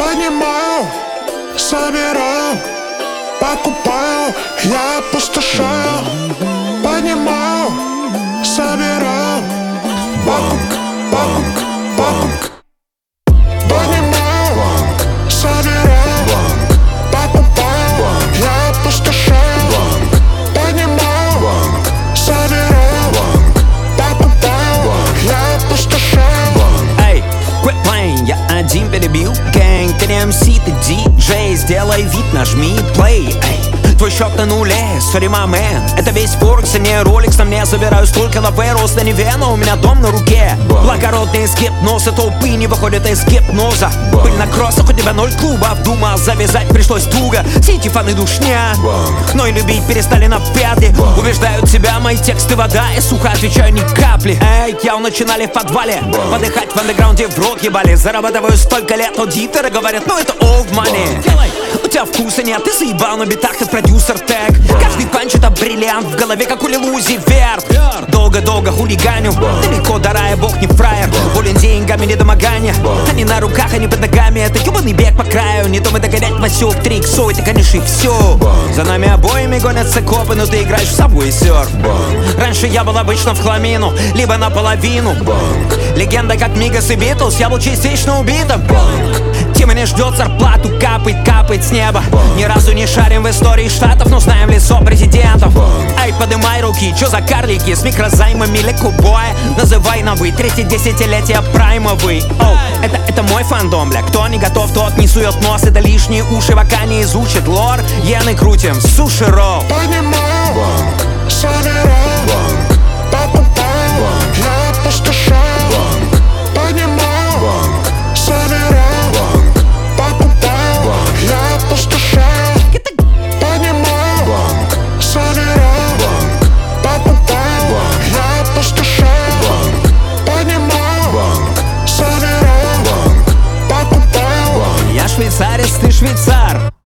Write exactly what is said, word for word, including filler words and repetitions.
Понимаю, собираю, покупаю, я опустошаю. Понимаю, собираю, покупка, покупка, покупка. Понимаю, собираю, покупаю, я опустошаю. Понимаю, собираю, покупаю, я опустошаю. Эй, quit playing, я один перебил гэнг. Ты не эм си, ты диджей, сделай вид, нажми play. Эй, твой счет на нуле, sorry my man. Это весь форекс, а не роликс. На мне собираю столько лаверос, да не вена, у меня дом на руке. Благородный гипноз, толпы не выходят из гипноза. Пыль на кроссах, у тебя ноль клубов. Думал, завязать пришлось туго. Сети фаны душня, но и любить перестали на пятки. Убеждают тебя, мои тексты вода, и сухо отвечаю ни капли. Эй, я начинали в подвале, подыхать в андеграунде, в рот ебали. Зарабатываю столько лет, аудиторы говорят, ну это old money. У тебя вкуса нет, ты заебал на битах, ты продюсер тег. Каждый панч это бриллиант в голове, как у Лилузи Верт. Долго-долго хулиганю, далеко дарая, бог не фраер. Болен деньгами, недомогания. Они на руках, они под ногами, это ебаный бег по краю. Не то мы догонять Васек, три иксо, это конечно и все. За нами обоими гонятся копы, но ты играешь в Subway Surf. Раньше я был обычно в хламину, либо наполовину. Легенда как Мигас и Битлз, я был частично убитым. Тима не ждет зарплату, капает, капает с неба. Ни разу не шарим в истории штатов, но знаем лицо президентов. Эй, подымай руки, чё за карлики с микрозаймами лекубоя? Называй на вы, третье десятилетие праймовый. Оу, это, это мой фандом, бля. Кто не готов, тот не сует нос. Это лишние уши, пока не изучит лор. Иены крутим, суши ролл. Понимаю, собираю.